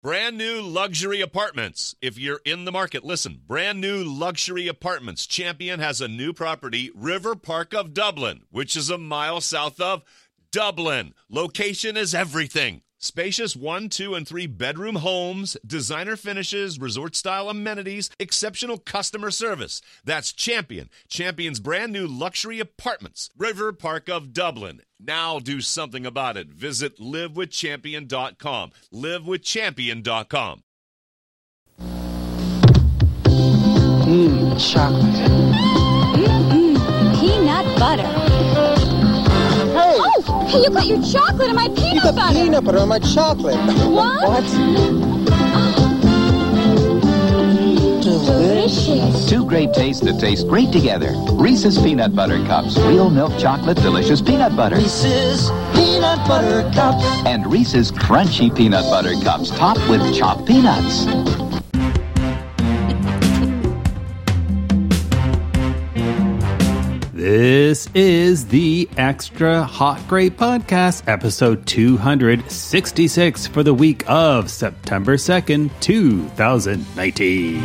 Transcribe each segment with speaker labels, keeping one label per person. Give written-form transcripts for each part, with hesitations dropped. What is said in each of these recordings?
Speaker 1: Brand new luxury apartments. If you're in the market, listen. Brand new luxury apartments. Champion has a new property, River Park of Dublin, which is a mile south of Dublin. Location is everything. Spacious 1, 2, and 3 bedroom homes, designer finishes, resort-style amenities, exceptional customer service. That's Champion. Champion's brand new luxury apartments, River Park of Dublin. Now do something about it. Visit livewithchampion.com. Livewithchampion.com.
Speaker 2: Chocolate.
Speaker 3: Peanut butter.
Speaker 2: Hey!
Speaker 3: Oh, hey, you got your chocolate and my peanut
Speaker 2: You got
Speaker 3: butter.
Speaker 2: peanut butter on my chocolate.
Speaker 3: What? Delicious.
Speaker 4: Two great tastes that taste great together. Reese's Peanut Butter Cups. Real milk chocolate, delicious peanut butter.
Speaker 2: Reese's Peanut Butter Cups.
Speaker 4: And Reese's Crunchy Peanut Butter Cups, topped with chopped peanuts.
Speaker 5: This is the Extra Hot Great Podcast, episode 266 for the week of September 2nd, 2019.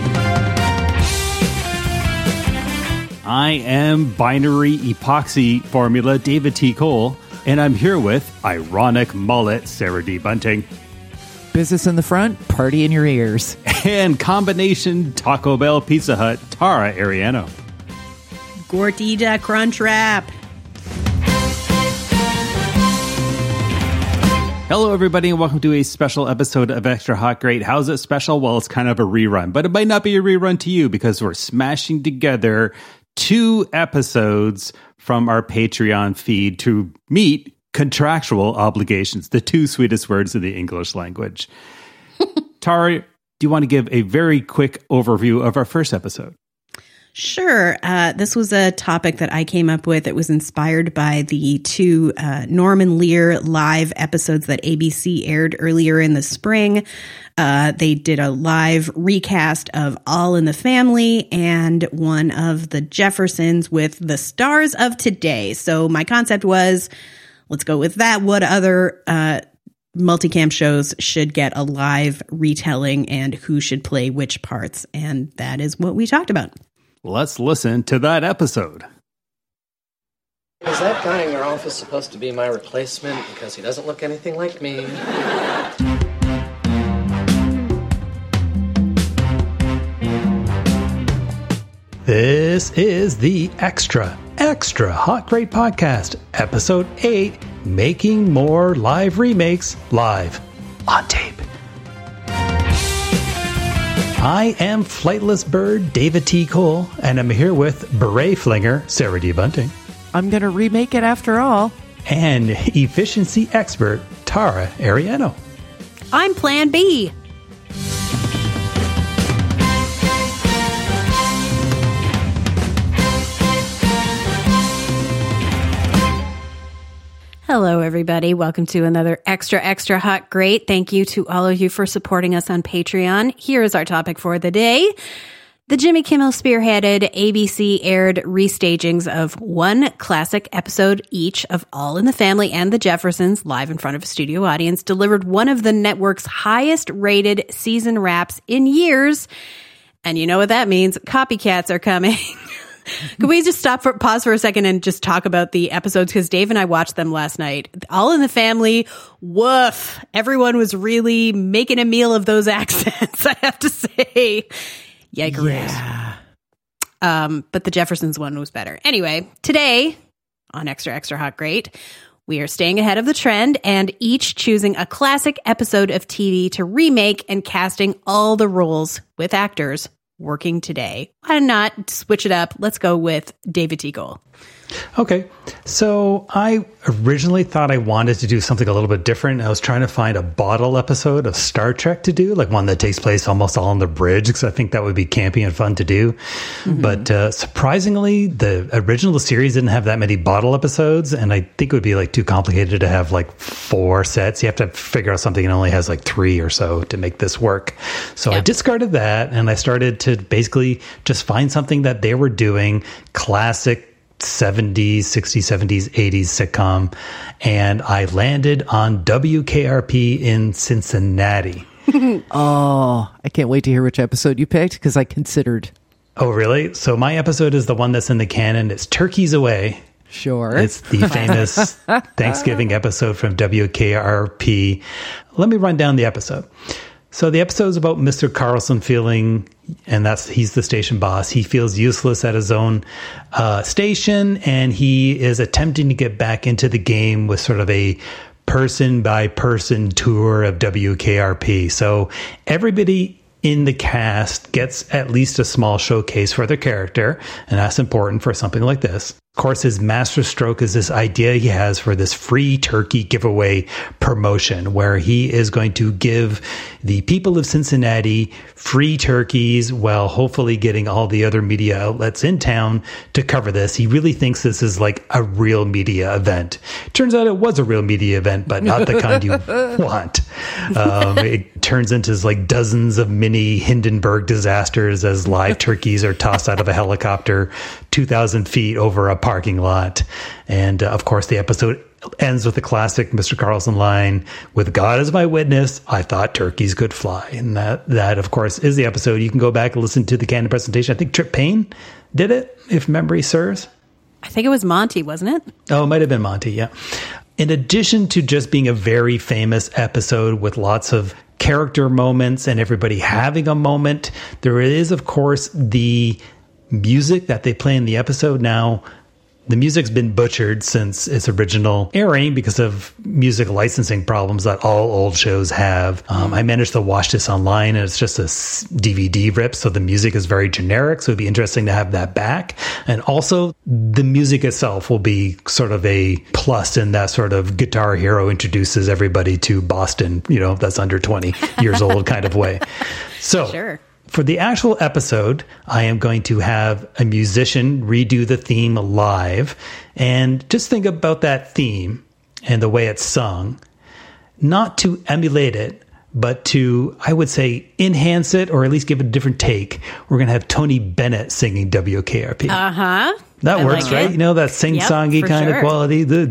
Speaker 5: I am binary epoxy formula David T. Cole, and I'm here with ironic mullet Sarah D. Bunting.
Speaker 6: Business in the front, party in your ears.
Speaker 5: And combination Taco Bell Pizza Hut Tara Ariano.
Speaker 7: Gordita Crunchwrap.
Speaker 5: Hello, everybody, and welcome to a special episode of Extra Hot Great. How's it special? Well, it's kind of a rerun, but it might not be a rerun to you because we're smashing together 2 episodes from our Patreon feed to meet contractual obligations, the 2 sweetest words in the English language. Tara, do you want to give a very quick overview of our first episode?
Speaker 7: Sure. This was a topic that I came up with. It was inspired by the 2 Norman Lear live episodes that ABC aired earlier in the spring. They did a live recast of All in the Family and one of the Jeffersons with the stars of today. So my concept was, let's go with that. What other multicam shows should get a live retelling and who should play which parts? And that is what we talked about.
Speaker 5: Let's listen to that episode.
Speaker 8: Is that guy in your office supposed to be my replacement? Because he doesn't look anything like me.
Speaker 5: This is the Extra Hot Great Podcast, episode 8, Making More Live Remakes Live on Tape. I am Flightless Bird, David T. Cole, and I'm here with Beret Flinger, Sarah D. Bunting.
Speaker 6: I'm going to remake it after all.
Speaker 5: And efficiency expert, Tara Ariano.
Speaker 7: I'm Plan B. Hello, everybody. Welcome to another Extra Hot Great. Thank you to all of you for supporting us on Patreon. Here is our topic for the day. The Jimmy Kimmel spearheaded ABC aired restagings of 1 classic episode each of All in the Family and the Jeffersons live in front of a studio audience, delivered one of the network's highest rated season wraps in years. And you know what that means. Copycats are coming. Can we just pause for a second and just talk about the episodes? Because Dave and I watched them last night. All in the Family, woof. Everyone was really making a meal of those accents, I have to say. Yikers. Yeah. But the Jeffersons one was better. Anyway, today on Extra Hot Great, we are staying ahead of the trend and each choosing a classic episode of TV to remake and casting all the roles with actors working today. Why not switch it up? Let's go with David T. Cole.
Speaker 5: Okay, so I originally thought I wanted to do something a little bit different. I was trying to find a bottle episode of Star Trek to do, like one that takes place almost all on the bridge, because I think that would be campy and fun to do. Mm-hmm. But surprisingly, the original series didn't have that many bottle episodes, and I think it would be like too complicated to have like 4 sets. You have to figure out something that only has like 3 or so to make this work. So I discarded that, and I started to basically just find something that they were doing, classic 70s, 60s, 70s, 80s sitcom, and I landed on WKRP in Cincinnati.
Speaker 6: Oh, I can't wait to hear which episode you picked because I considered.
Speaker 5: Oh, really? So my episode is the one that's in the canon. It's Turkeys Away.
Speaker 6: Sure.
Speaker 5: It's the famous Thanksgiving episode from WKRP. Let me run down the episode. So the episode is about Mr. Carlson feeling, and he's the station boss. He feels useless at his own station, and he is attempting to get back into the game with sort of a person-by-person tour of WKRP. So everybody in the cast gets at least a small showcase for their character, and that's important for something like this. Of course, his master stroke is this idea he has for this free turkey giveaway promotion where he is going to give the people of Cincinnati free turkeys while hopefully getting all the other media outlets in town to cover this. He really thinks this is like a real media event. Turns out it was a real media event, but not the kind you want. It turns into like dozens of mini Hindenburg disasters as live turkeys are tossed out of a helicopter 2,000 feet over a parking lot. And of course, the episode ends with the classic Mr. Carlson line, "With God as my witness, I thought turkeys could fly." And that of course, is the episode. You can go back and listen to the canon presentation. I think Trip Payne did it, if memory serves.
Speaker 7: I think it was Monty, wasn't it?
Speaker 5: Oh, it might have been Monty, yeah. In addition to just being a very famous episode with lots of character moments and everybody having a moment, there is, of course, the music that they play in the episode. Now, the music's been butchered since its original airing because of music licensing problems that all old shows have. I managed to watch this online, and it's just a DVD rip, so the music is very generic, so it'd be interesting to have that back. And also, the music itself will be sort of a plus in that sort of Guitar Hero introduces everybody to Boston, that's under 20 years old kind of way. So,
Speaker 7: Sure.
Speaker 5: For the actual episode, I am going to have a musician redo the theme live, and just think about that theme and the way it's sung, not to emulate it, but to, I would say, enhance it or at least give it a different take. We're going to have Tony Bennett singing WKRP.
Speaker 7: Uh-huh.
Speaker 5: That works,
Speaker 7: like
Speaker 5: right?
Speaker 7: it.
Speaker 5: That sing-songy
Speaker 7: Yep,
Speaker 5: kind
Speaker 7: sure.
Speaker 5: of quality, the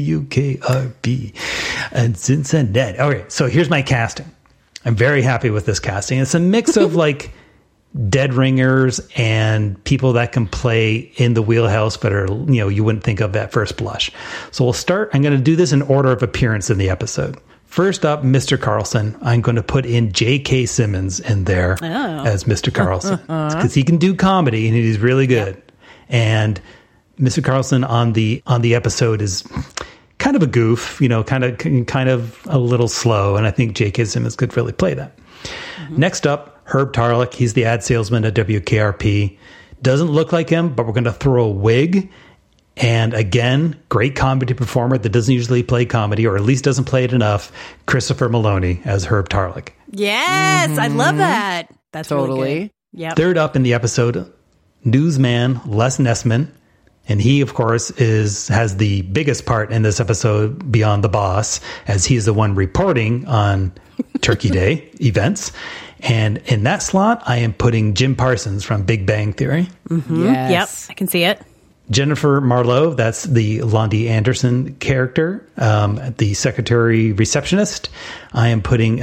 Speaker 5: WKRP and Cincinnati. Okay, so here's my casting. I'm very happy with this casting. It's a mix of like dead ringers and people that can play in the wheelhouse, but are, you wouldn't think of at first blush. So we'll start. I'm going to do this in order of appearance in the episode. First up, Mr. Carlson. I'm going to put in J.K. Simmons in there as Mr. Carlson because he can do comedy and he's really good. Yep. And Mr. Carlson on the episode is kind of a goof, kind of a little slow. And I think J.K. Simmons could really play that. Mm-hmm. Next up, Herb Tarlek. He's the ad salesman at WKRP. Doesn't look like him, but we're going to throw a wig. And again, great comedy performer that doesn't usually play comedy, or at least doesn't play it enough. Christopher Maloney as Herb Tarlek.
Speaker 7: Yes, I love that. That's
Speaker 6: Totally.
Speaker 7: really good. Yep.
Speaker 5: Third up in the episode, newsman Les Nessman. And he, of course, has the biggest part in this episode beyond the boss, as he is the one reporting on Turkey Day events. And in that slot, I am putting Jim Parsons from Big Bang Theory.
Speaker 7: Mm-hmm.
Speaker 6: Yes.
Speaker 7: Yep, I can see it.
Speaker 5: Jennifer Marlowe, that's the Londi Anderson character, the secretary receptionist. I am putting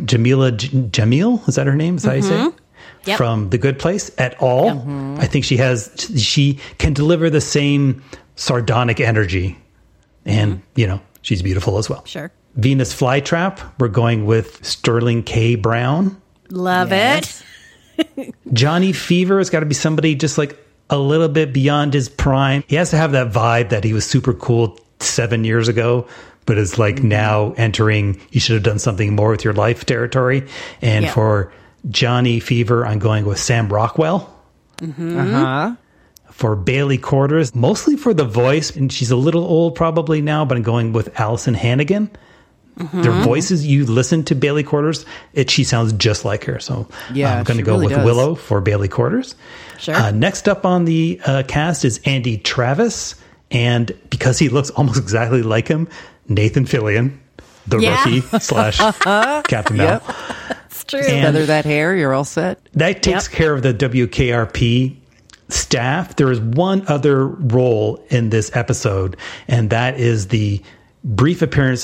Speaker 5: Jamil, is that her name? Is that how you say it?
Speaker 7: Yep.
Speaker 5: From The Good Place et al. Mm-hmm. I think she can deliver the same sardonic energy. And, she's beautiful as well.
Speaker 7: Sure.
Speaker 5: Venus Flytrap, we're going with Sterling K. Brown.
Speaker 7: Love it.
Speaker 5: Johnny Fever has got to be somebody just like a little bit beyond his prime. He has to have that vibe that he was super cool 7 years ago, but is like now entering, you should have done something more with your life territory. And for Johnny Fever, I'm going with Sam Rockwell.
Speaker 7: Mm-hmm.
Speaker 6: Uh-huh.
Speaker 5: For Bailey Quarters, mostly for the voice, and she's a little old probably now, but I'm going with Allison Hannigan. Mm-hmm. Their voices, you listen to Bailey Quarters, she sounds just like her. So I'm going to go
Speaker 6: really
Speaker 5: with Willow for Bailey Quarters.
Speaker 7: Sure.
Speaker 5: Next up on the cast is Andy Travis. And because he looks almost exactly like him, Nathan Fillion, the rookie / Captain Mel.
Speaker 7: It's true.
Speaker 6: Feather that hair, you're all set.
Speaker 5: That takes care of the WKRP staff. There is one other role in this episode, and that is the brief appearance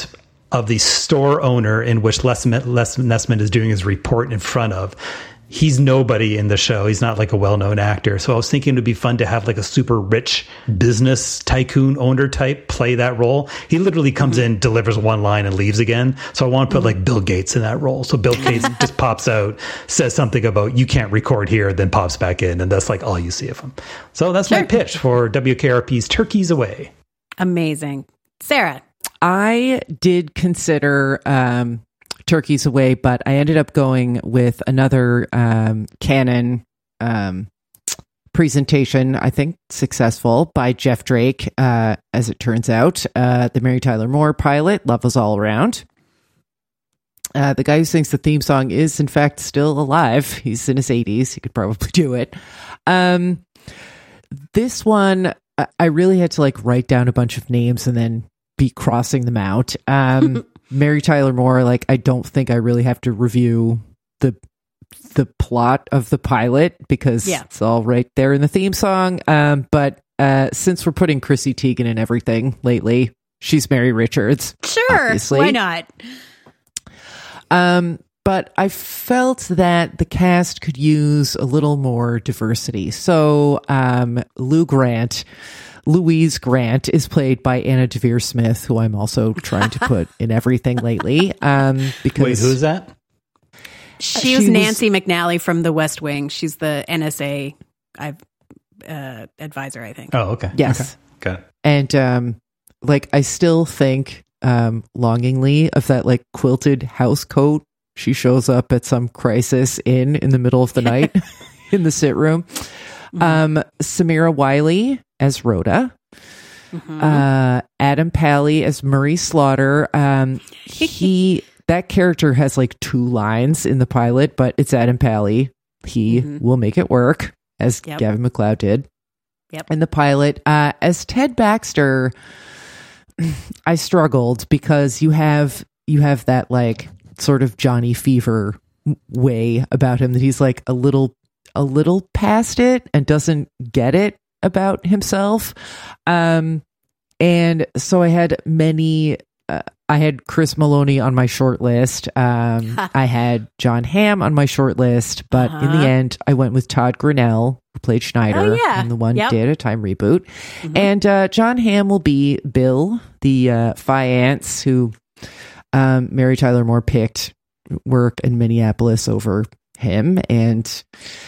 Speaker 5: of the store owner in which Les Nessman is doing his report in front of. He's nobody in the show. He's not like a well-known actor. So I was thinking it would be fun to have like a super rich business tycoon owner type play that role. He literally comes in, delivers one line and leaves again. So I want to put like Bill Gates in that role. So Bill Gates just pops out, says something about you can't record here, then pops back in. And that's like all you see of him. So that's my pitch for WKRP's Turkeys Away.
Speaker 7: Amazing. Sarah.
Speaker 6: I did consider Turkeys Away, but I ended up going with another canon presentation, I think successful, by Jeff Drake, as it turns out. The Mary Tyler Moore pilot, Love Is All Around. The guy who sings the theme song is, in fact, still alive. He's in his 80s. He could probably do it. This one, I really had to like write down a bunch of names and then be crossing them out. Mary Tyler Moore, like, I don't think I really have to review the plot of the pilot because it's all right there in the theme song. But since we're putting Chrissy Teigen in everything lately, she's Mary Richards.
Speaker 7: Sure,
Speaker 6: obviously.
Speaker 7: Why not?
Speaker 6: But I felt that the cast could use a little more diversity. So Louise Grant is played by Anna Deavere Smith, who I'm also trying to put in everything lately. Because
Speaker 5: wait, who's that?
Speaker 7: She was Nancy McNally from The West Wing. She's the NSA advisor, I think.
Speaker 5: Oh, okay.
Speaker 6: Yes.
Speaker 5: Okay. Got it.
Speaker 6: And like, I still think longingly of that like quilted house coat she shows up at some crisis in the middle of the night in the sit room. Samira Wiley as Rhoda. Adam Pally as Murray Slaughter. That character has like 2 lines in the pilot, but it's Adam Pally. He will make it work, as Gavin MacLeod did. In the pilot. As Ted Baxter, I struggled because you have that like sort of Johnny Fever way about him that he's like a little past it and doesn't get it about himself. And so I had I had Chris Maloney on my short list. I had John Hamm on my short list, but in the end I went with Todd Grinnell, who played Schneider in the One Day at a Time reboot. And John Hamm will be Bill, the Fiance who Mary Tyler Moore picked work in Minneapolis over him, and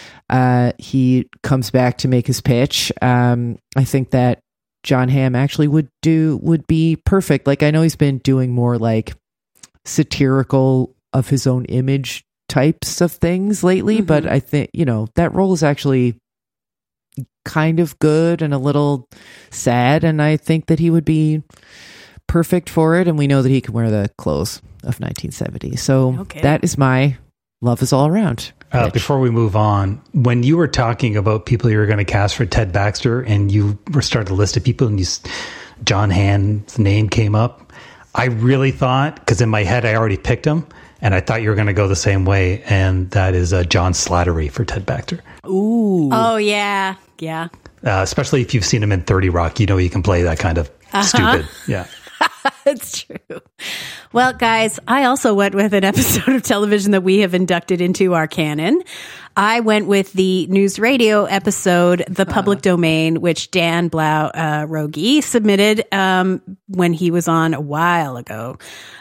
Speaker 6: he comes back to make his pitch. I think that John Hamm actually would be perfect. Like, I know he's been doing more like satirical of his own image types of things lately, but I think, that role is actually kind of good and a little sad, and I think that he would be perfect for it, and we know that he can wear the clothes of 1970. So that is my Love Is All Around.
Speaker 5: Before we move on, when you were talking about people you were going to cast for Ted Baxter and you were starting to list of people and John Hamm's name came up, I really thought, because in my head I already picked him, and I thought you were going to go the same way, and that is John Slattery for Ted Baxter.
Speaker 6: Ooh.
Speaker 7: Oh, yeah. Yeah.
Speaker 5: Especially if you've seen him in 30 Rock, he can play that kind of stupid. Yeah.
Speaker 7: It's true. Well, guys, I also went with an episode of television that we have inducted into our canon. I went with the news radio episode, The Public Domain, which Dan Blau-Rogi submitted when he was on a while ago.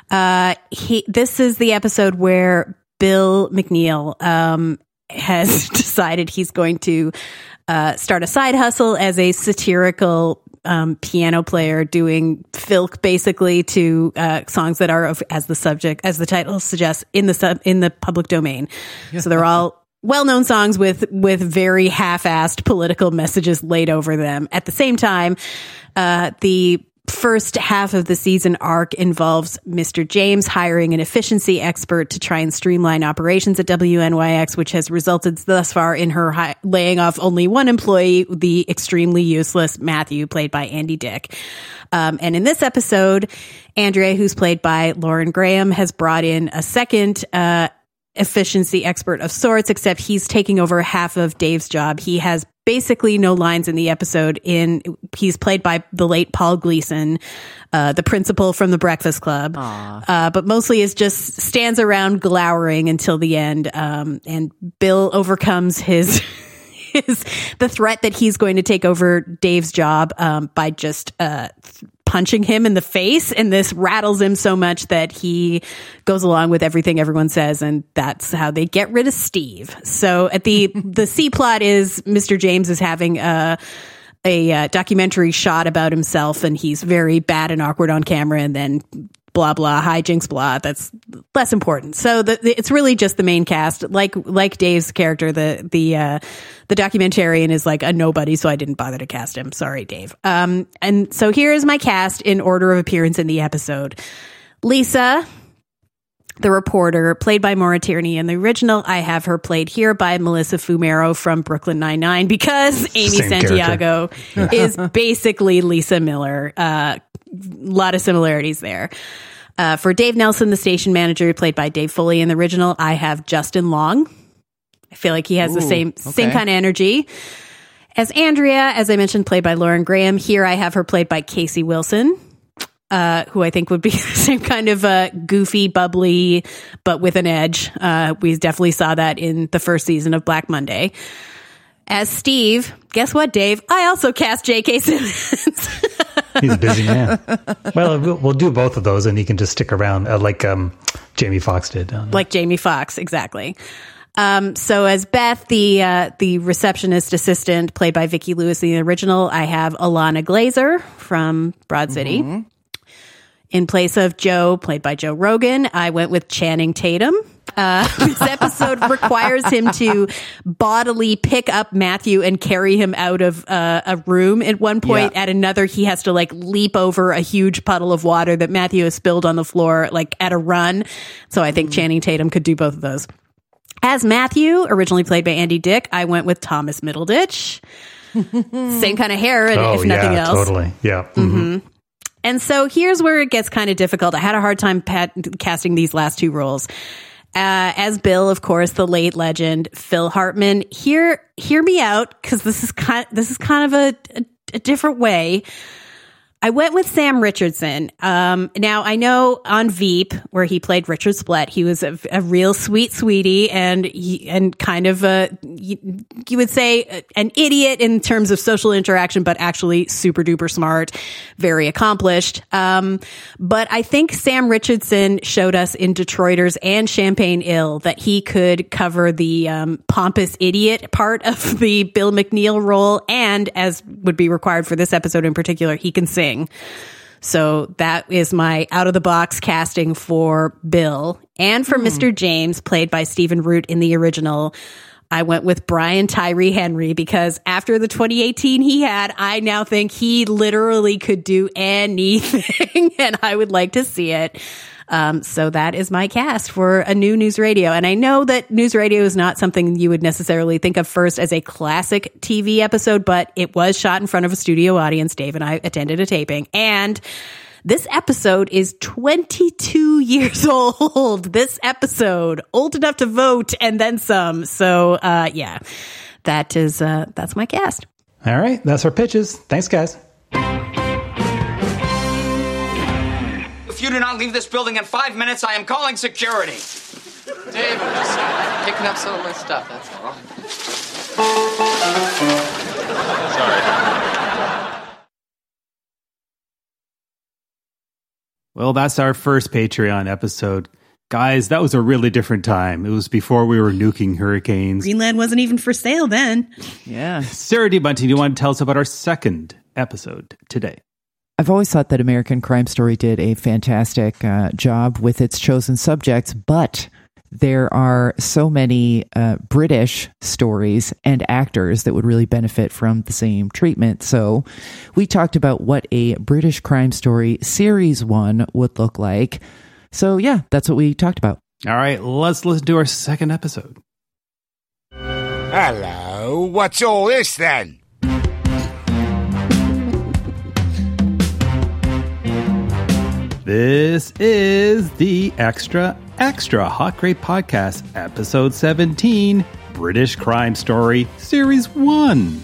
Speaker 7: This is the episode where Bill McNeil has decided he's going to start a side hustle as a satirical piano player doing filk basically to songs that are as the title suggests in the public domain. So they're all well-known songs with very half-assed political messages laid over them. At the same time, the first half of the season arc involves Mr. James hiring an efficiency expert to try and streamline operations at WNYX, which has resulted thus far in her laying off only one employee, the extremely useless Matthew, played by Andy Dick. And in this episode, Andrea, who's played by Lauren Graham, has brought in a second efficiency expert of sorts, except he's taking over half of Dave's job. He has basically no lines in the episode. He's played by the late Paul Gleason, the principal from The Breakfast Club, but mostly is just stands around glowering until the end. And Bill overcomes the threat that he's going to take over Dave's job by just punching him in the face, and this rattles him so much that he goes along with everything everyone says, and that's how they get rid of Steve. So at the C plot is Mr. James is having a documentary shot about himself, and he's very bad and awkward on camera, and then blah blah hijinks blah. That's less important. So it's really just the main cast, like Dave's character. The documentarian is like a nobody, so I didn't bother to cast him. Sorry, Dave. And so here is my cast in order of appearance in the episode. Lisa, the reporter, played by Maura Tierney. In the original, I have her played here by Melissa Fumero from Brooklyn Nine-Nine, because Amy Santiago is basically Lisa Miller. Lot of similarities there. For Dave Nelson, the station manager, played by Dave Foley in the original, I have Justin Long. I feel like he has the same kind of energy. As Andrea, as I mentioned, played by Lauren Graham. Here I have her played by Casey Wilson, who I think would be the same kind of goofy, bubbly, but with an edge. We definitely saw that in the first season of Black Monday. As Steve, guess what, Dave? I also cast J.K. Simmons.
Speaker 5: He's a busy man. Well, we'll do both of those, and he can just stick around like Jamie Foxx did.
Speaker 7: Like Jamie Foxx, exactly. So as Beth, the receptionist assistant, played by Vicki Lewis in the original, I have Alana Glazer from Broad City. Mm-hmm. In place of Joe, played by Joe Rogan, I went with Channing Tatum. This episode requires him to bodily pick up Matthew and carry him out of a room. At one point, at another, he has to like leap over a huge puddle of water that Matthew has spilled on the floor, like at a run. So I think Channing Tatum could do both of those. As Matthew, originally played by Andy Dick, I went with Thomas Middleditch. Same kind of hair, if nothing else.
Speaker 5: Totally. Yeah. Mm-hmm.
Speaker 7: And so here's where it gets kind of difficult. I had a hard time casting these last two roles. As Bill, of course, the late legend Phil Hartman. Hear me out, because this is kind of a different way. I went with Sam Richardson. Now I know on Veep, where he played Richard Splett, he was a real sweetie and kind of you would say an idiot in terms of social interaction, but actually super duper smart, very accomplished. But I think Sam Richardson showed us in Detroiters and Champagne Ill that he could cover the pompous idiot part of the Bill McNeil role, and as would be required for this episode in particular, he can sing. So that is my out-of-the-box casting for Bill. And for Mr. James, played by Stephen Root in the original, I went with Brian Tyree Henry, because after the 2018 he had, I now think he literally could do anything, and I would like to see it. So that is my cast for a new News Radio. And I know that News Radio is not something you would necessarily think of first as a classic TV episode, but it was shot in front of a studio audience. Dave and I attended a taping, and this episode is 22 years old. This episode, old enough to vote and then some. So, that's my cast.
Speaker 5: All right. That's our pitches. Thanks, guys.
Speaker 9: If you do not leave this building in 5 minutes, I am calling security.
Speaker 8: Dave, I'm just picking up some of my stuff, that's all.
Speaker 1: Sorry.
Speaker 10: Well, that's our first Patreon episode. Guys, that was a really different time. It was before we were nuking hurricanes.
Speaker 7: Greenland wasn't even for sale then.
Speaker 6: Yeah.
Speaker 10: Sarah D. Bunting, do you want to tell us about our second episode today?
Speaker 6: I've always thought that American Crime Story did a fantastic job with its chosen subjects, but there are so many British stories and actors that would really benefit from the same treatment. So we talked about what a British Crime Story Series 1 would look like. So yeah, that's what we talked about.
Speaker 10: All right, let's listen to our second episode.
Speaker 11: Hello, what's all this then?
Speaker 10: This is the Extra Extra Hot Great Podcast, Episode 17, British Crime Story, Series 1.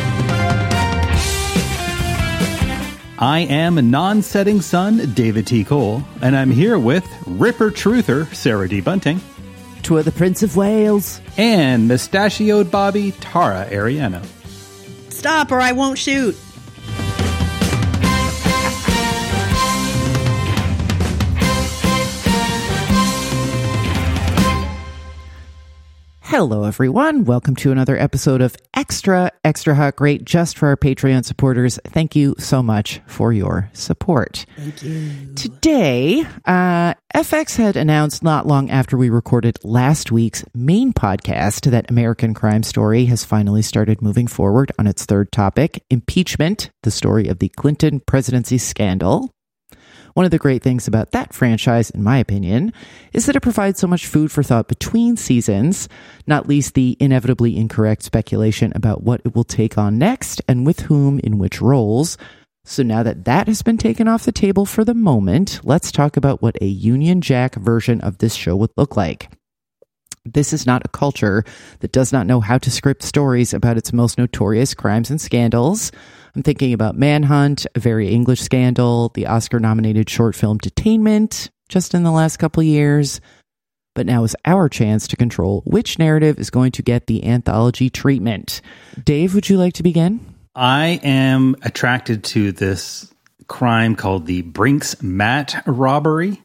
Speaker 10: I am a non-setting sun, David T. Cole, and I'm here with Ripper Truther, Sarah D. Bunting.
Speaker 6: To the Prince of Wales.
Speaker 10: And mustachioed Bobby, Tara Ariano.
Speaker 12: Stop or I won't shoot.
Speaker 6: Hello, everyone. Welcome to another episode of Extra Hot Great, just for our Patreon supporters. Thank you so much for your support.
Speaker 12: Thank you.
Speaker 6: Today, FX had announced not long after we recorded last week's main podcast that American Crime Story has finally started moving forward on its third topic, impeachment, the story of the Clinton presidency scandal. One of the great things about that franchise, in my opinion, is that it provides so much food for thought between seasons, not least the inevitably incorrect speculation about what it will take on next and with whom in which roles. So now that that has been taken off the table for the moment, let's talk about what a Union Jack version of this show would look like. This is not a culture that does not know how to script stories about its most notorious crimes and scandals. I'm thinking about Manhunt, A Very English Scandal, the Oscar-nominated short film Detainment, just in the last couple of years. But now is our chance to control which narrative is going to get the anthology treatment. Dave, would you like to begin?
Speaker 10: I am attracted to this crime called the Brinks Mat robbery.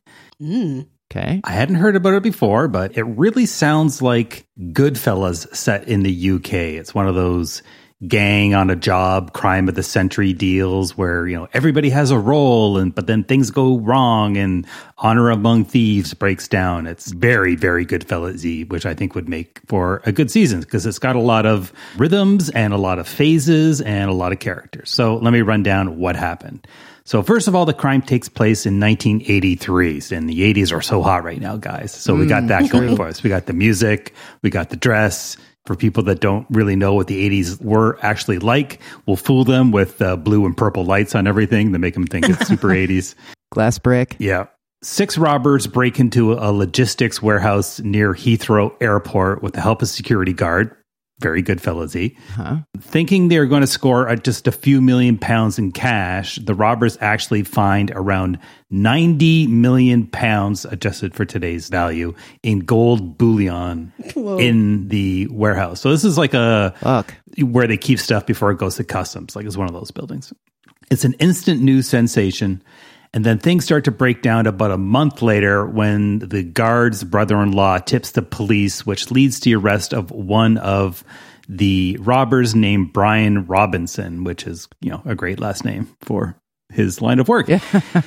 Speaker 6: Okay.
Speaker 10: I hadn't heard about it before, but it really sounds like Goodfellas set in the UK. It's one of those gang on a job, crime of the century deals where, you know, everybody has a role, but then things go wrong and Honor Among Thieves breaks down. It's very, very Goodfellas-y, which I think would make for a good season because it's got a lot of rhythms and a lot of phases and a lot of characters. So let me run down what happened. So first of all, the crime takes place in 1983, and the 80s are so hot right now, guys. So we got that going for us. We got the music, we got the dress. For people that don't really know what the 80s were actually like, we'll fool them with blue and purple lights on everything to make them think it's super 80s.
Speaker 6: Glass brick.
Speaker 10: Yeah. 6 robbers break into a logistics warehouse near Heathrow Airport with the help of a security guard. Very Goodfellas-y. Thinking they're going to score just a few £1 million in cash, the robbers actually find around £90 million, adjusted for today's value, in gold bullion in the warehouse. So this is like where they keep stuff before it goes to customs. Like it's one of those buildings. It's an instant news sensation. And then things start to break down about a month later when the guard's brother-in-law tips the police, which leads to the arrest of one of the robbers named Brian Robinson, which is, you know, a great last name for his line of work. Yeah.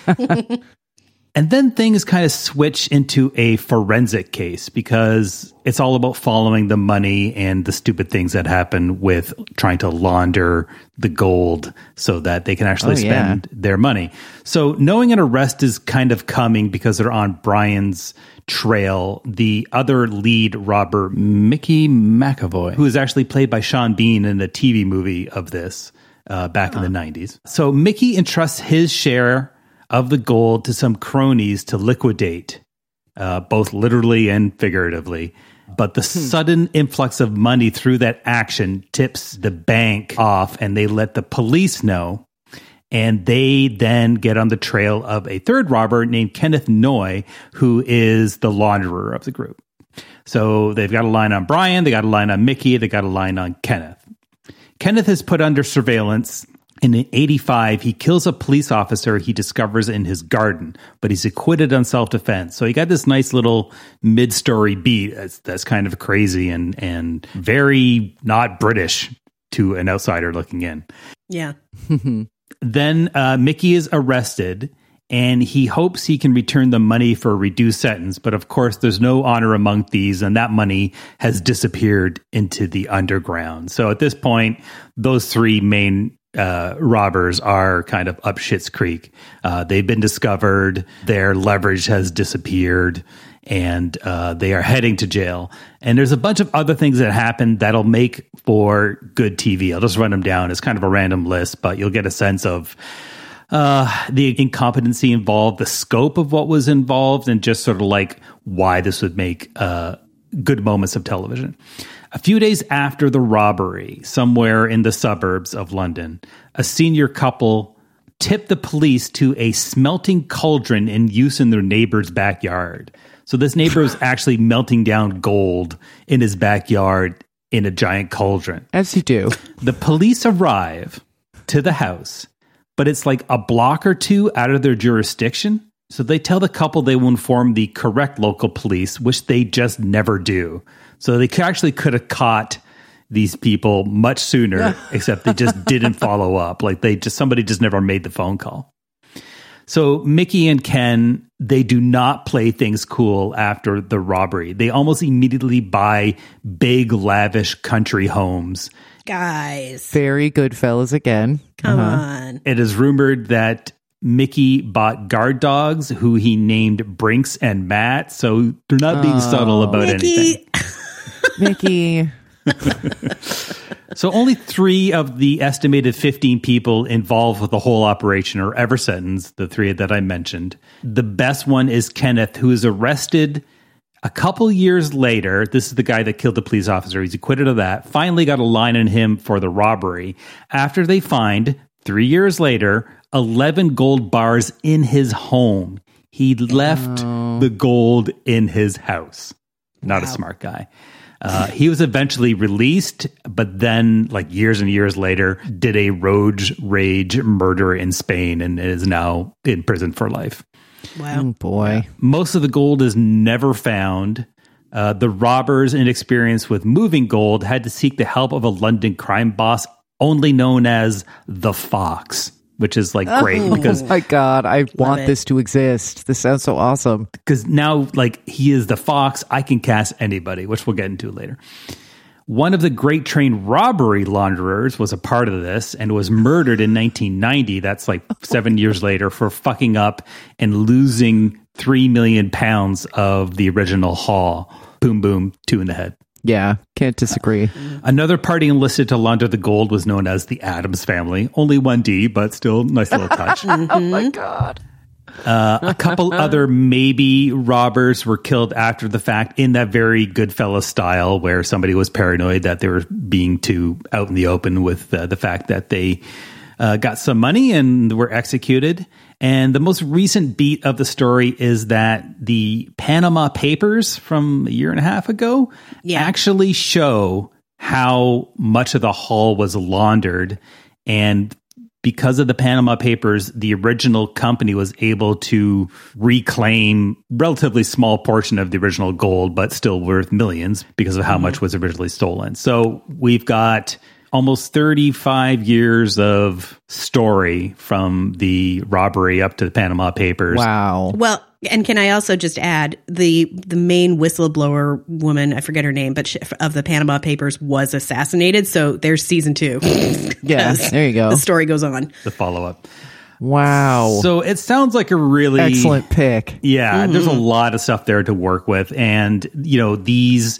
Speaker 10: And then things kind of switch into a forensic case because it's all about following the money and the stupid things that happen with trying to launder the gold so that they can actually spend their money. So knowing an arrest is kind of coming because they're on Brian's trail, the other lead robber, Mickey McAvoy, who is actually played by Sean Bean in the TV movie of this back in the 90s. So Mickey entrusts his share of the gold to some cronies to liquidate, both literally and figuratively. But the sudden influx of money through that action tips the bank off, and they let the police know. And they then get on the trail of a third robber named Kenneth Noy, who is the launderer of the group. So they've got a line on Brian, they got a line on Mickey, they got a line on Kenneth. Kenneth is put under surveillance. And in 85, he kills a police officer he discovers in his garden, but he's acquitted on self-defense. So he got this nice little mid-story beat that's kind of crazy and very not British to an outsider looking in.
Speaker 12: Yeah.
Speaker 10: Then Mickey is arrested, and he hopes he can return the money for a reduced sentence. But of course, there's no honor among thieves, and that money has disappeared into the underground. So at this point, those 3 main robbers are kind of up Schitt's Creek. They've been discovered, their leverage has disappeared, and they are heading to jail. And there's a bunch of other things that happen that'll make for good TV. I'll just run them down. It's kind of a random list, but you'll get a sense of the incompetency involved, the scope of what was involved, and just sort of like why this would make good moments of television. A few days after the robbery, somewhere in the suburbs of London, a senior couple tipped the police to a smelting cauldron in use in their neighbor's backyard. So this neighbor was actually melting down gold in his backyard in a giant cauldron.
Speaker 6: As you do.
Speaker 10: The police arrive to the house, but it's like a block or two out of their jurisdiction. So they tell the couple they will inform the correct local police, which they just never do. So they actually could have caught these people much sooner, except they just didn't follow up. Like somebody just never made the phone call. So Mickey and Ken, they do not play things cool after the robbery. They almost immediately buy big, lavish country homes.
Speaker 12: Guys.
Speaker 6: Very good fellas again.
Speaker 12: Come on.
Speaker 10: It is rumored that Mickey bought guard dogs who he named Brinks and Matt. So they're not being subtle about anything.
Speaker 6: Mickey.
Speaker 10: So only 3 of the estimated 15 people involved with the whole operation are ever sentenced, the 3 that I mentioned. The best one is Kenneth, who is arrested a couple years later. This is the guy that killed the police officer. He's acquitted of that. Finally got a line on him for the robbery after they find, 3 years later, 11 gold bars in his home. He left the gold in his house. Not a smart guy. He was eventually released, but then, like years and years later, did a road rage murder in Spain and is now in prison for life.
Speaker 12: Wow.
Speaker 6: Oh, boy.
Speaker 10: Most of the gold is never found. The robbers, inexperienced with moving gold, had to seek the help of a London crime boss only known as the Fox, which is like great because
Speaker 6: my God, I want this to exist. This sounds so awesome.
Speaker 10: Because now, like, he is the Fox. I can cast anybody, which we'll get into later. One of the Great Train robbery launderers was a part of this and was murdered in 1990. That's like 7 years later for fucking up and losing 3 million pounds of the original haul. Boom, boom, 2 in the head.
Speaker 6: Yeah, can't disagree.
Speaker 10: Another party enlisted to launder the gold was known as the Addams family. Only 1D, but still nice little touch.
Speaker 6: Oh my God.
Speaker 10: A couple other maybe robbers were killed after the fact in that very Goodfellas style where somebody was paranoid that they were being too out in the open with the fact that they got some money and were executed. And the most recent beat of the story is that the Panama Papers from a year and a half ago actually show how much of the haul was laundered. And because of the Panama Papers, the original company was able to reclaim relatively small portion of the original gold, but still worth millions because of how much was originally stolen. So we've got almost 35 years of story from the robbery up to the Panama Papers.
Speaker 6: Wow.
Speaker 12: Well, and can I also just add the main whistleblower woman, I forget her name, but of the Panama Papers was assassinated. So there's season 2.
Speaker 6: Yeah, there you go.
Speaker 12: The story goes on.
Speaker 10: The follow-up.
Speaker 6: Wow.
Speaker 10: So it sounds like a really
Speaker 6: excellent pick.
Speaker 10: Yeah, there's a lot of stuff there to work with. And, you know, these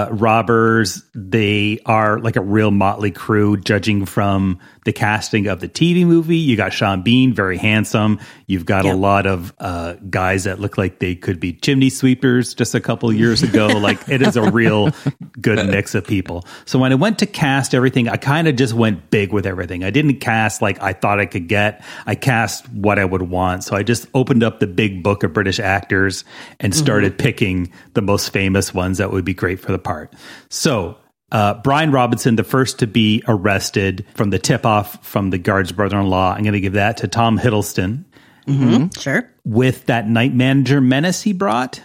Speaker 10: robbers, they are like a real motley crew, judging from the casting of the TV movie. You got Sean Bean, very handsome. You've got a lot of guys that look like they could be chimney sweepers just a couple years ago. Like, it is a real good mix of people. So when I went to cast everything, I kind of just went big with everything. I didn't cast like I thought I could get. I cast what I would want. So I just opened up the big book of British actors and started picking the most famous ones that would be great for the part. So Brian Robinson, the first to be arrested from the tip-off from the guard's brother-in-law. I'm going to give that to Tom Hiddleston.
Speaker 12: Sure.
Speaker 10: With that night manager menace he brought.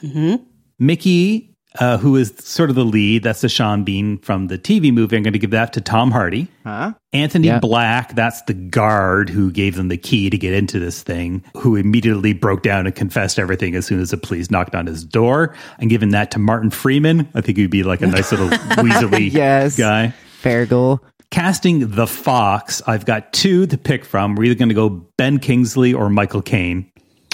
Speaker 10: Mickey, who is sort of the lead, that's the Sean Bean from the TV movie. I'm going to give that to Tom Hardy. Anthony Black, that's the guard who gave them the key to get into this thing, who immediately broke down and confessed everything as soon as the police knocked on his door. I'm giving that to Martin Freeman. I think he'd be like a nice little weaselly guy.
Speaker 6: Farrell.
Speaker 10: Casting the Fox, I've got 2 to pick from. We're either going to go Ben Kingsley or Michael Caine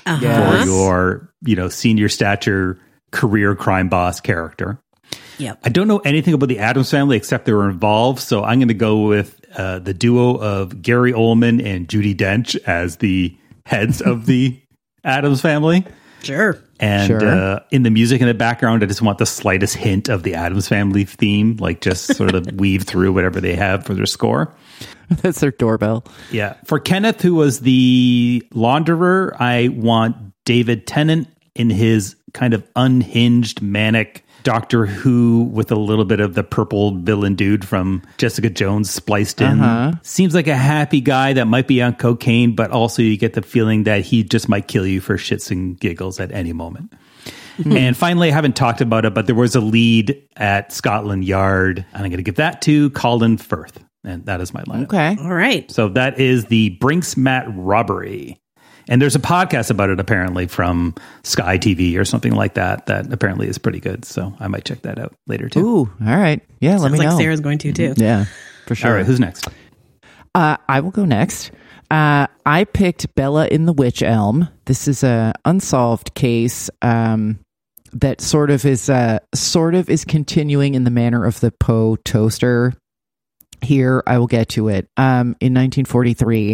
Speaker 10: for your, you know, senior stature career crime boss character. I don't know anything about the Addams family except they were involved, so I'm going to go with the duo of Gary Oldman and Judi Dench as the heads of the Addams family.
Speaker 12: Sure.
Speaker 10: And in the music in the background, I just want the slightest hint of the Addams family theme, like just sort of weave through whatever they have for their score.
Speaker 6: That's their doorbell.
Speaker 10: Yeah. For Kenneth, who was the launderer, I want David Tennant in his kind of unhinged, manic Doctor Who with a little bit of the purple villain dude from Jessica Jones spliced in. Seems like a happy guy that might be on cocaine, but also you get the feeling that he just might kill you for shits and giggles at any moment. And finally, I haven't talked about it, but there was a lead at Scotland Yard, and I'm going to give that to Colin Firth. And that is my lineup.
Speaker 6: Okay.
Speaker 12: All right.
Speaker 10: So that is the Brinksmat robbery. And there's a podcast about it, apparently, from Sky TV or something like that, that apparently is pretty good. So I might check that out later, too.
Speaker 6: Ooh, all right. Yeah, let me know.
Speaker 12: Sounds like Sarah's going to, too.
Speaker 6: Yeah, for sure.
Speaker 10: All right, who's next?
Speaker 6: I will go next. I picked Bella in the Witch Elm. This is a unsolved case that sort of is continuing in the manner of the Poe toaster. Here, I will get to it. In 1943,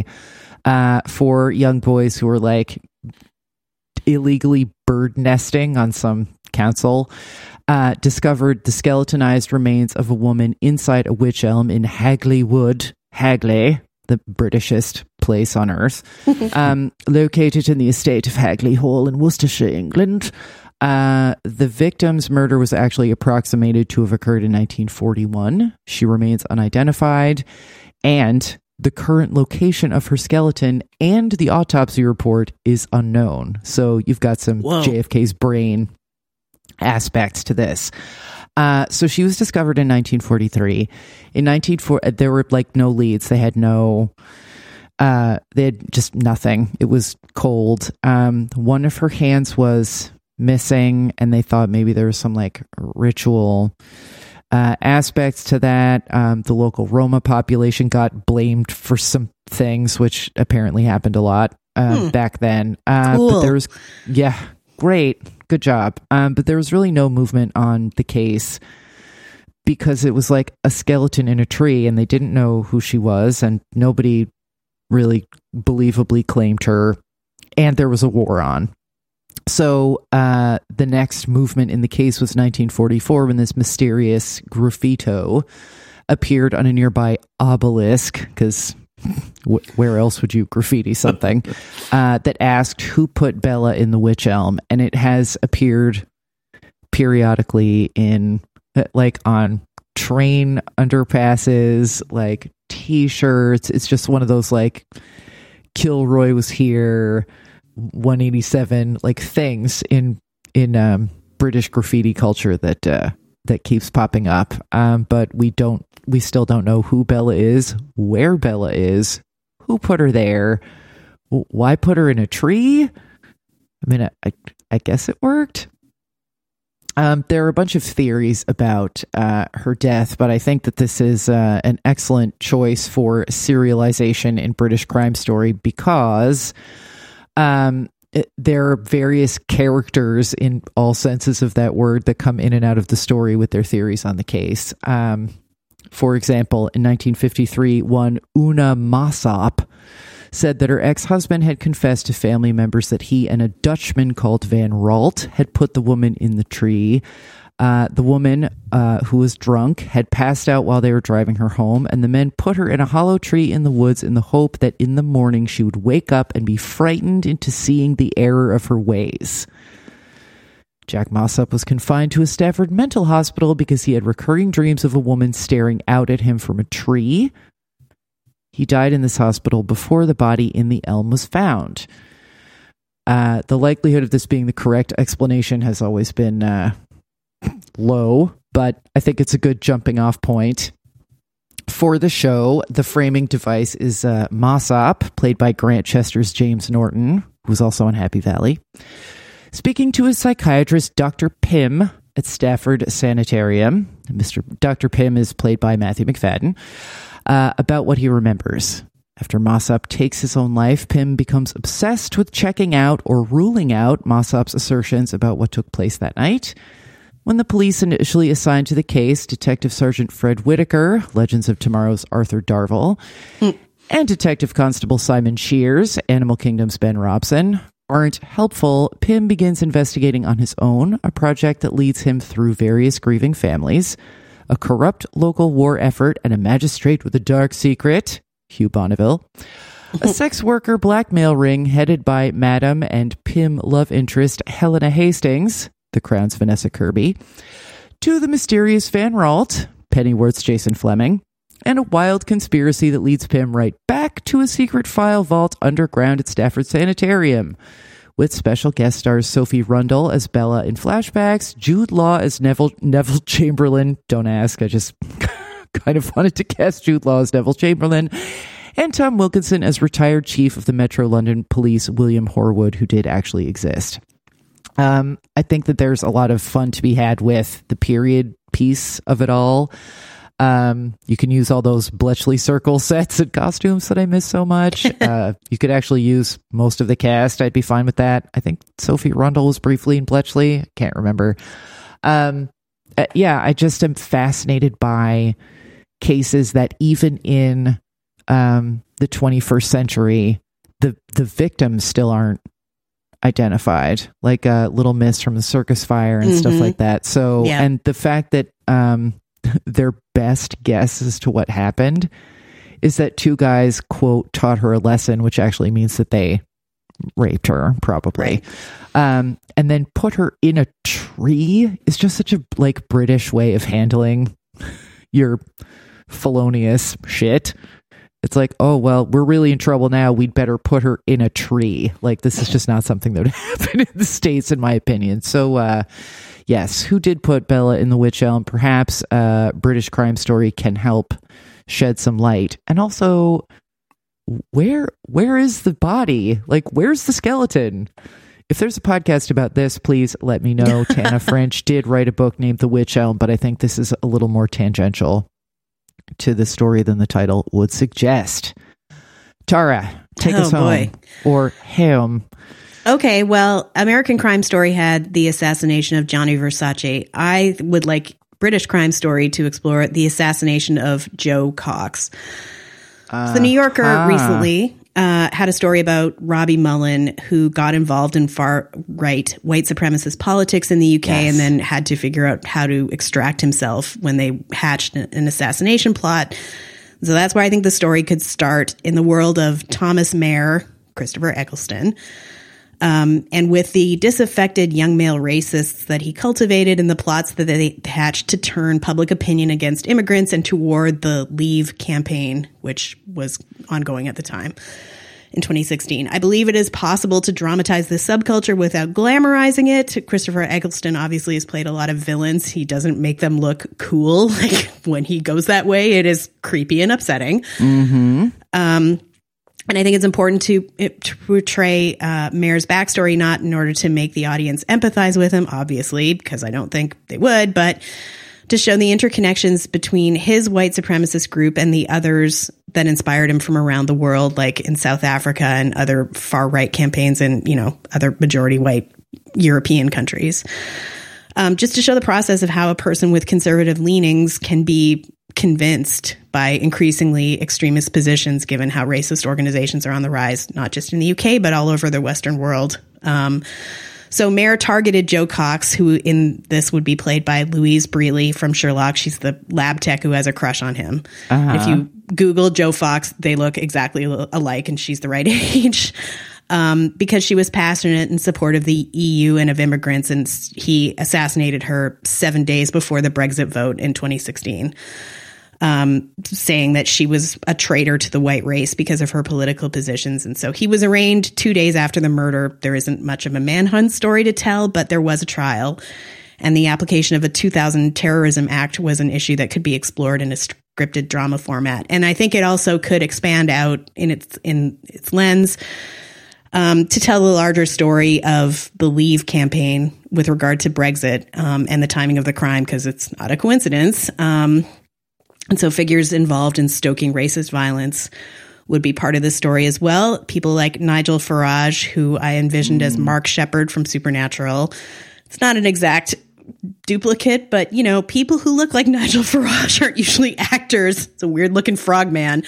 Speaker 6: 4 young boys who were like illegally bird nesting on some council discovered the skeletonized remains of a woman inside a witch elm in Hagley Wood, Hagley, the Britishest place on earth, located in the estate of Hagley Hall in Worcestershire, England. The victim's murder was actually approximated to have occurred in 1941. She remains unidentified, and the current location of her skeleton and the autopsy report is unknown. So you've got some JFK's brain aspects to this. So she was discovered in 1943. In 1940, there were like no leads. They had they had just nothing. It was cold. One of her hands was missing, and they thought maybe there was some like ritual aspects to that. The local Roma population got blamed for some things, which apparently happened a lot back then.
Speaker 12: Cool.
Speaker 6: But there was, great, good job. But there was really no movement on the case because it was like a skeleton in a tree, and they didn't know who she was, and nobody really believably claimed her, and there was a war on. So the next movement in the case was 1944 when this mysterious graffito appeared on a nearby obelisk, because where else would you graffiti something, that asked who put Bella in the witch elm. And it has appeared periodically in like on train underpasses, like T-shirts. It's just one of those like Kilroy was here 187 like things in British graffiti culture that keeps popping up, but we still don't know who Bella is, where Bella is, who put her there, why put her in a tree. I mean, I guess it worked. There are a bunch of theories about her death, but I think that this is an excellent choice for serialization in British crime story because there are various characters in all senses of that word that come in and out of the story with their theories on the case. For example, in 1953, one Una Mossop said that her ex-husband had confessed to family members that he and a Dutchman called Van Ralt had put the woman in the tree. The woman, who was drunk, had passed out while they were driving her home, and the men put her in a hollow tree in the woods in the hope that in the morning she would wake up and be frightened into seeing the error of her ways. Jack Mossop was confined to a Stafford mental hospital because he had recurring dreams of a woman staring out at him from a tree. He died in this hospital before the body in the elm was found. The likelihood of this being the correct explanation has always been low, but I think it's a good jumping off point. For the show, the framing device is Mossop, played by Grant Chester's James Norton, who's also on Happy Valley, speaking to his psychiatrist, Dr. Pym, at Stafford Sanitarium. Dr. Pym is played by Matthew McFadden, about what he remembers. After Mossop takes his own life, Pym becomes obsessed with checking out or ruling out Mossop's assertions about what took place that night. When the police initially assigned to the case Detective Sergeant Fred Whitaker, Legends of Tomorrow's Arthur Darvill, and Detective Constable Simon Shears, Animal Kingdom's Ben Robson, aren't helpful, Pym begins investigating on his own, a project that leads him through various grieving families, a corrupt local war effort, and a magistrate with a dark secret, Hugh Bonneville, a sex worker blackmail ring headed by Madam and Pym love interest Helena Hastings, The Crown's Vanessa Kirby, to the mysterious Van Ralt, Pennyworth's Jason Fleming, and a wild conspiracy that leads Pym right back to a secret file vault underground at Stafford Sanitarium, with special guest stars Sophie Rundle as Bella in flashbacks, Jude Law as Neville Chamberlain. Don't ask, I just kind of wanted to cast Jude Law as Neville Chamberlain, and Tom Wilkinson as retired chief of the Metro London Police, William Horwood, who did actually exist. I think that there's a lot of fun to be had with the period piece of it all. You can use all those Bletchley Circle sets and costumes that I miss so much. You could actually use most of the cast. I'd be fine with that. I think Sophie Rundle was briefly in Bletchley. Can't remember. I just am fascinated by cases that even in the 21st century, the victims still aren't identified, like Little Miss from the Circus Fire and stuff like that. So, and the fact that their best guess as to what happened is that two guys, quote, taught her a lesson, which actually means that they raped her, probably. Right. And then put her in a tree is just such a like British way of handling your felonious shit. It's like, oh, well, we're really in trouble now. We'd better put her in a tree. Like, this is just not something that would happen in the States, in my opinion. So, yes, who did put Bella in the Witch Elm? Perhaps British Crime Story can help shed some light. And also, where is the body? Like, where's the skeleton? If there's a podcast about this, please let me know. Tana French did write a book named The Witch Elm, but I think this is a little more tangential to the story than the title would suggest. Tara, take us home. Or him.
Speaker 12: Okay, well, American Crime Story had the assassination of Gianni Versace. I would like British Crime Story to explore the assassination of Joe Cox. So the New Yorker recently had a story about Robbie Mullen, who got involved in far-right white supremacist politics in the UK and then had to figure out how to extract himself when they hatched an assassination plot. So that's where I think the story could start, in the world of Thomas Mayer, Christopher Eccleston, and with the disaffected young male racists that he cultivated and the plots that they hatched to turn public opinion against immigrants and toward the Leave campaign, which was ongoing at the time in 2016. I believe it is possible to dramatize this subculture without glamorizing it. Christopher Eccleston obviously has played a lot of villains. He doesn't make them look cool. Like, when he goes that way, it is creepy and upsetting. And I think it's important to portray Mayer's backstory, not in order to make the audience empathize with him, obviously, because I don't think they would, but to show the interconnections between his white supremacist group and the others that inspired him from around the world, like in South Africa and other far-right campaigns in, other majority white European countries. Just to show the process of how a person with conservative leanings can be convinced by increasingly extremist positions, given how racist organizations are on the rise, not just in the UK, but all over the Western world. So Mayer targeted Joe Cox, who in this would be played by Louise Brealey from Sherlock. She's the lab tech who has a crush on him. If you Google Joe Fox, they look exactly alike, and she's the right age. Because she was passionate in support of the EU and of immigrants, and he assassinated her 7 days before the Brexit vote in 2016. Saying that she was a traitor to the white race because of her political positions. And so he was arraigned 2 days after the murder. There isn't much of a manhunt story to tell, but there was a trial. And the application of a 2000 Terrorism Act was an issue that could be explored in a scripted drama format. And I think it also could expand out in its lens to tell the larger story of the Leave campaign with regard to Brexit and the timing of the crime, because it's not a coincidence. And so figures involved in stoking racist violence would be part of the story as well. People like Nigel Farage, who I envisioned as Mark Sheppard from Supernatural. It's not an exact duplicate, but people who look like Nigel Farage aren't usually actors. It's a weird looking frog man.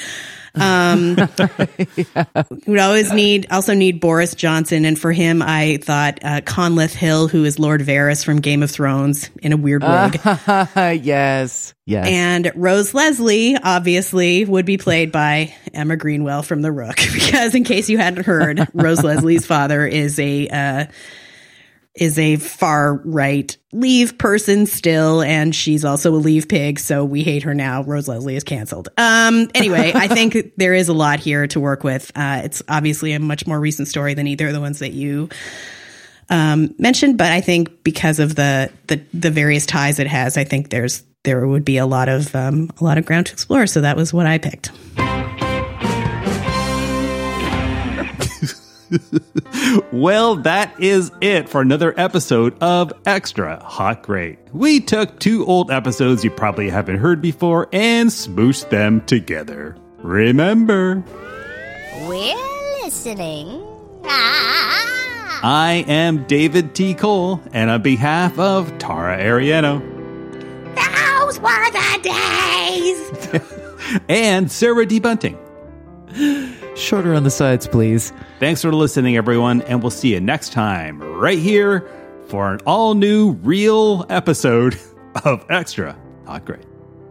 Speaker 12: We'd also need Boris Johnson, and for him I thought Conleth Hill, who is Lord Varys from Game of Thrones, in a weird wig.
Speaker 6: Yes.
Speaker 12: And Rose Leslie obviously would be played by Emma Greenwell from The Rook, because in case you hadn't heard, Rose Leslie's father is a far right Leave person still, and she's also a Leave pig, so we hate her now. Rose Leslie is canceled. Anyway, I think there is a lot here to work with. It's obviously a much more recent story than either of the ones that you mentioned, but I think because of the various ties it has, I think there would be a lot of ground to explore. So that was what I picked.
Speaker 10: Well, that is it for another episode of Extra Hot Great. We took 2 old episodes you probably haven't heard before and smooshed them together. Remember,
Speaker 13: we're listening.
Speaker 10: I am David T. Cole, and on behalf of Tara Ariano,
Speaker 13: those were the days,
Speaker 10: and Sarah D. Bunting.
Speaker 6: Shorter on the sides, please.
Speaker 10: Thanks for listening, everyone, and we'll see you next time right here for an all-new, real episode of Extra Hot Great.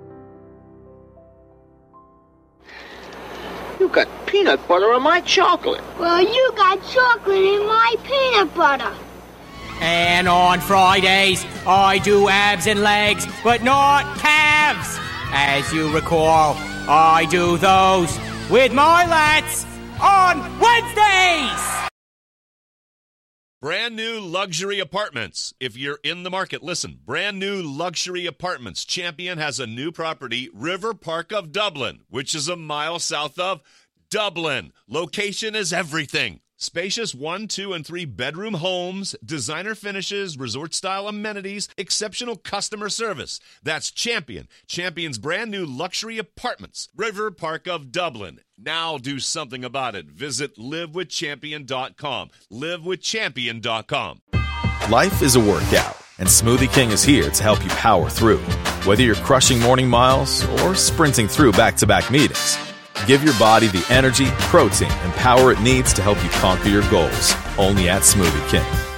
Speaker 14: You got peanut butter on my chocolate.
Speaker 15: Well, you got chocolate in my peanut butter.
Speaker 16: And on Fridays, I do abs and legs, but not calves. As you recall, I do those with my lads on Wednesdays.
Speaker 1: Brand new luxury apartments. If you're in the market, listen. Brand new luxury apartments. Champion has a new property, River Park of Dublin, which is a mile south of Dublin. Location is everything. Spacious 1, 2, and 3 bedroom homes, designer finishes, resort-style amenities, exceptional customer service. That's Champion. Champion's brand new luxury apartments, River Park of Dublin. Now do something about it. Visit livewithchampion.com. Livewithchampion.com.
Speaker 17: Life is a workout, and Smoothie King is here to help you power through. Whether you're crushing morning miles or sprinting through back-to-back meetings, give your body the energy, protein, and power it needs to help you conquer your goals. Only at Smoothie King.